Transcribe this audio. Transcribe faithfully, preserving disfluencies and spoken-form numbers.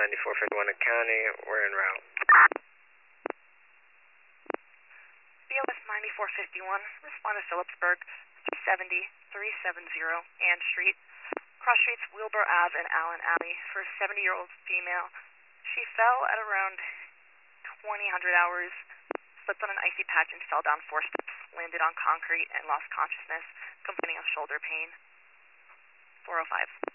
ninety-four fifty-one at County, we're en route. B L S ninety-four fifty-one, respond to Phillipsburg, seventy, three seventy Ann Street. Cross streets Wilbur Ave and Allen Alley for a seventy-year-old female. She fell at around twenty hundred hours, slipped on an icy patch and fell down four steps, landed on concrete and lost consciousness, complaining of shoulder pain. four oh five.